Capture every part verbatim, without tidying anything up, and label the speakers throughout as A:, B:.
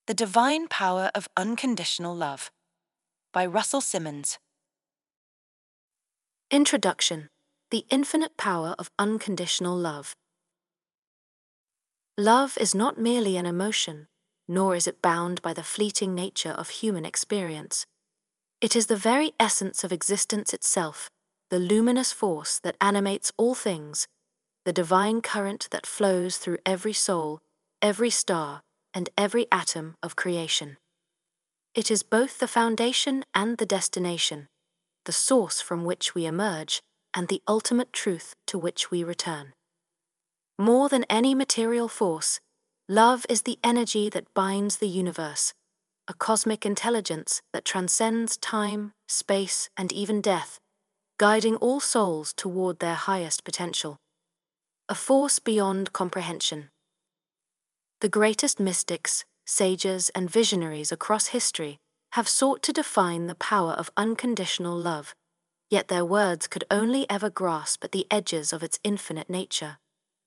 A: The Divine Power of Unconditional Love by Russell Simmons.
B: Introduction: The Infinite Power of Unconditional Love. Love is not merely an emotion, nor is it bound by the fleeting nature of human experience. It is the very essence of existence itself, the luminous force that animates all things, the divine current that flows through every soul, every star, and every atom of creation. It is both the foundation and the destination, the source from which we emerge, and the ultimate truth to which we return. More than any material force, love is the energy that binds the universe, a cosmic intelligence that transcends time, space, and even death, guiding all souls toward their highest potential. A force beyond comprehension. The greatest mystics, sages, and visionaries across history have sought to define the power of unconditional love, yet their words could only ever grasp at the edges of its infinite nature.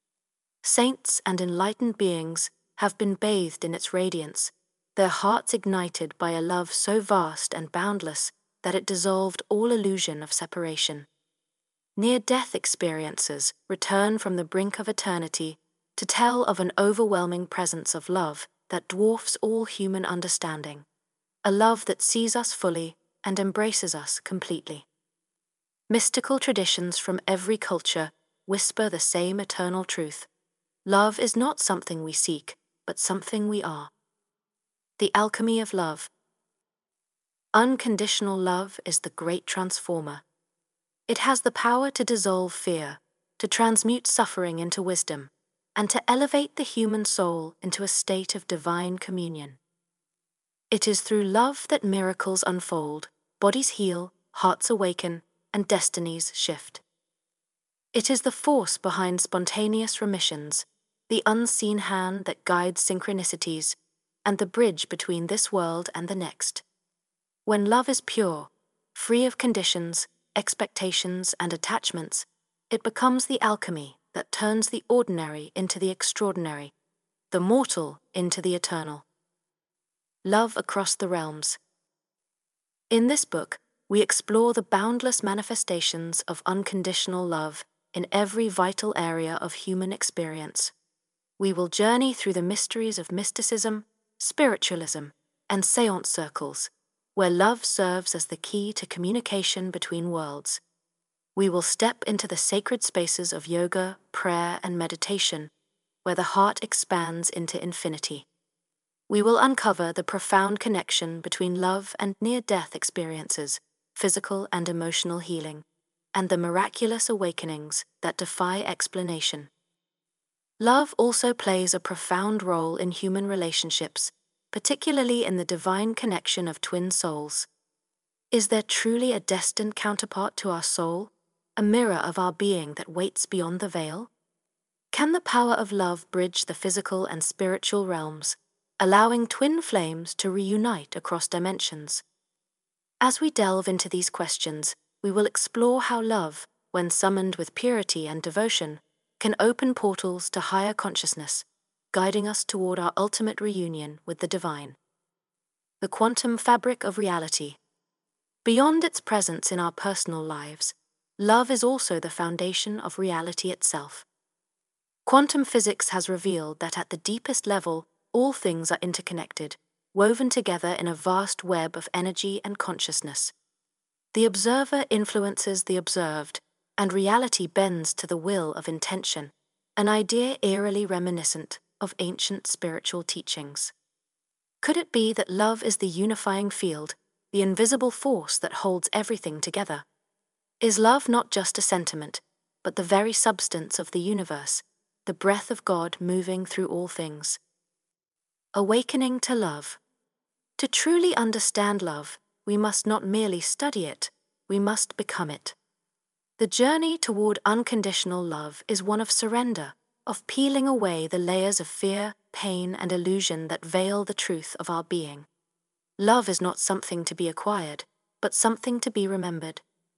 B: Saints and enlightened beings have been bathed in its radiance, their hearts ignited by a love so vast and boundless that it dissolved all illusion of separation. Near-death experiencers return from the brink of eternity to tell of an overwhelming presence of love that dwarfs all human understanding, a love that sees us fully and embraces us completely. Mystical traditions from every culture whisper the same eternal truth. Love is not something we seek, but something we are. The alchemy of love. Unconditional love is the great transformer. It has the power to dissolve fear, to transmute suffering into wisdom, and to elevate the human soul into a state of divine communion. It is through love that miracles unfold, bodies heal, hearts awaken, and destinies shift. It is the force behind spontaneous remissions, the unseen hand that guides synchronicities, and the bridge between this world and the next. When love is pure, free of conditions, expectations, and attachments, it becomes the alchemy that turns the ordinary into the extraordinary, the mortal into the eternal. Love across the realms. In this book, we explore the boundless manifestations of unconditional love in every vital area of human experience. We will journey through the mysteries of mysticism, spiritualism, and seance circles, where love serves as the key to communication between worlds. We will step into the sacred spaces of yoga, prayer, and meditation, where the heart expands into infinity. We will uncover the profound connection between love and near-death experiences, physical and emotional healing, and the miraculous awakenings that defy explanation. Love also plays a profound role in human relationships, particularly in the divine connection of twin souls. Is there truly a destined counterpart to our soul, a mirror of our being that waits beyond the veil? Can the power of love bridge the physical and spiritual realms, allowing twin flames to reunite across dimensions? As we delve into these questions, we will explore how love, when summoned with purity and devotion, can open portals to higher consciousness, guiding us toward our ultimate reunion with the divine. The quantum fabric of reality. Beyond its presence in our personal lives, love is also the foundation of reality itself. Quantum physics has revealed that at the deepest level, all things are interconnected, woven together in a vast web of energy and consciousness. The observer influences the observed, and reality bends to the will of intention, an idea eerily reminiscent of ancient spiritual teachings. Could it be that love is the unifying field, the invisible force that holds everything together? Is love not just a sentiment, but the very substance of the universe, the breath of God moving through all things? Awakening to love. To truly understand love, we must not merely study it, we must become it. The journey toward unconditional love is one of surrender, of peeling away the layers of fear, pain, and illusion that veil the truth of our being. Love is not something to be acquired, but something to be remembered.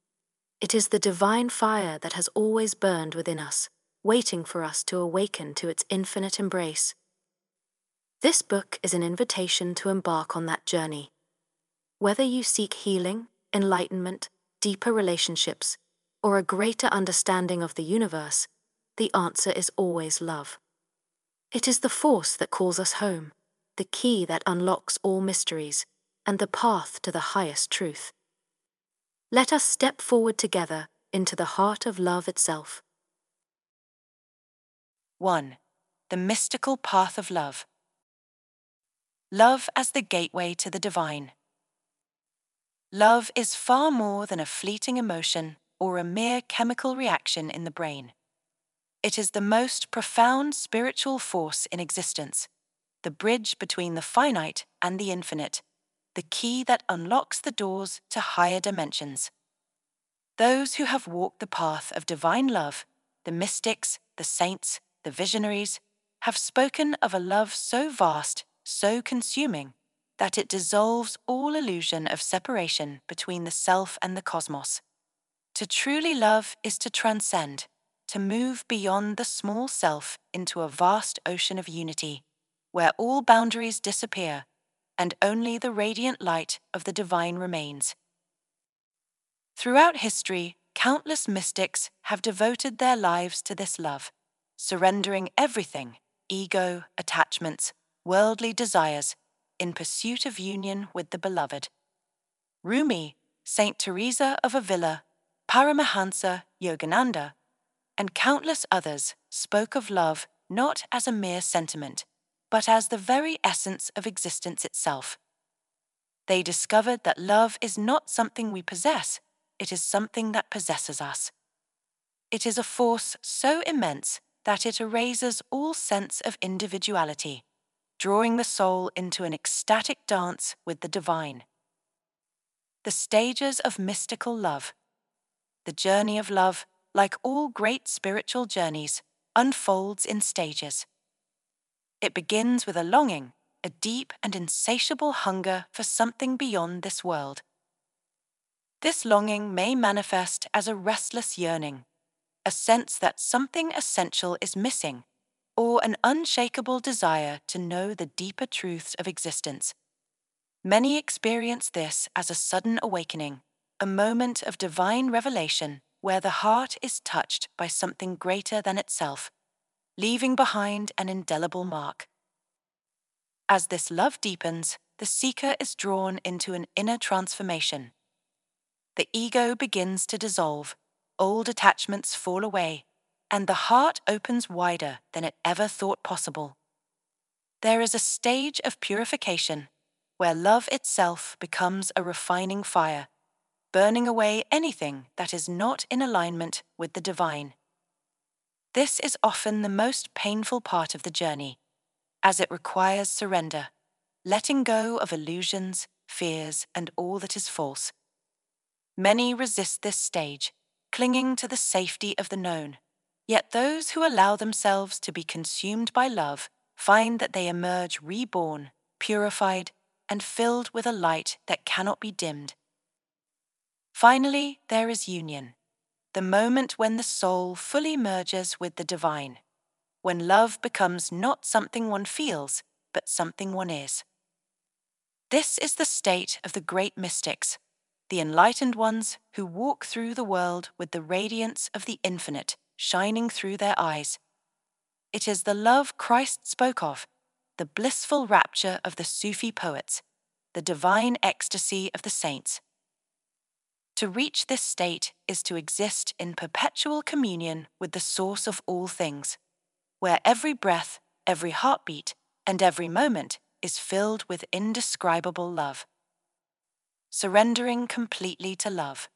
B: It is the divine fire that has always burned within us, waiting for us to awaken to its infinite embrace. This book is an invitation to embark on that journey. Whether you seek healing, enlightenment, deeper relationships, or a greater understanding of the universe, the answer is always love. It is the force that calls us home, the key that unlocks all mysteries, and the path to the highest truth. Let us step forward together into the heart of love itself.
A: one. The mystical path of love. Love as the gateway to the divine. Love is far more than a fleeting emotion or a mere chemical reaction in the brain. It is the most profound spiritual force in existence, the bridge between the finite and the infinite, the key that unlocks the doors to higher dimensions. Those who have walked the path of divine love, the mystics, the saints, the visionaries, have spoken of a love so vast, so consuming, that it dissolves all illusion of separation between the self and the cosmos. To truly love is to transcend, to move beyond the small self into a vast ocean of unity, where all boundaries disappear and only the radiant light of the divine remains. Throughout history, countless mystics have devoted their lives to this love, surrendering everything, ego, attachments, worldly desires, in pursuit of union with the beloved. Rumi, Saint Teresa of Avila, Paramahansa Yogananda, and countless others spoke of love not as a mere sentiment, but as the very essence of existence itself. They discovered that love is not something we possess, it is something that possesses us. It is a force so immense that it erases all sense of individuality, drawing the soul into an ecstatic dance with the divine. The stages of mystical love. The journey of love, like all great spiritual journeys, unfolds in stages. It begins with a longing, a deep and insatiable hunger for something beyond this world. This longing may manifest as a restless yearning, a sense that something essential is missing, or an unshakable desire to know the deeper truths of existence. Many experience this as a sudden awakening, a moment of divine revelation where the heart is touched by something greater than itself, leaving behind an indelible mark. As this love deepens, the seeker is drawn into an inner transformation. The ego begins to dissolve, old attachments fall away, and the heart opens wider than it ever thought possible. There is a stage of purification where love itself becomes a refining fire, burning away anything that is not in alignment with the divine. This is often the most painful part of the journey, as it requires surrender, letting go of illusions, fears, and all that is false. Many resist this stage, clinging to the safety of the known, yet those who allow themselves to be consumed by love find that they emerge reborn, purified, and filled with a light that cannot be dimmed. Finally, there is union, the moment when the soul fully merges with the divine, when love becomes not something one feels, but something one is. This is the state of the great mystics, the enlightened ones who walk through the world with the radiance of the infinite shining through their eyes. It is the love Christ spoke of, the blissful rapture of the Sufi poets, the divine ecstasy of the saints. To reach this state is to exist in perpetual communion with the source of all things, where every breath, every heartbeat, and every moment is filled with indescribable love. Surrendering completely to love.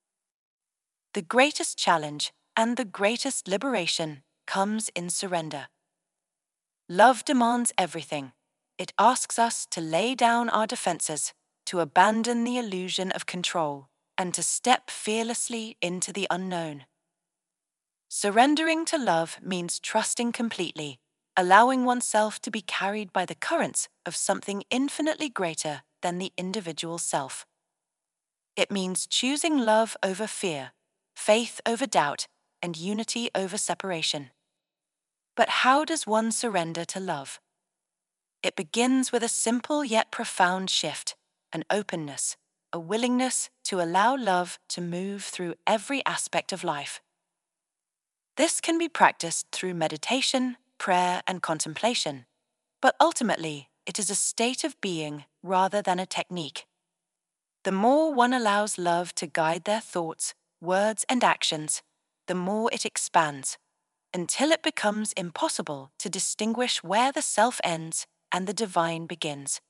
A: The greatest challenge and the greatest liberation comes in surrender. Love demands everything. It asks us to lay down our defenses, to abandon the illusion of control, and to step fearlessly into the unknown. Surrendering to love means trusting completely, allowing oneself to be carried by the currents of something infinitely greater than the individual self. It means choosing love over fear, faith over doubt, and unity over separation. But how does one surrender to love? It begins with a simple yet profound shift, an openness, a willingness to allow love to move through every aspect of life. This can be practiced through meditation, prayer, and contemplation, but ultimately it is a state of being rather than a technique. The more one allows love to guide their thoughts, words, and actions, the more it expands, until it becomes impossible to distinguish where the self ends and the divine begins.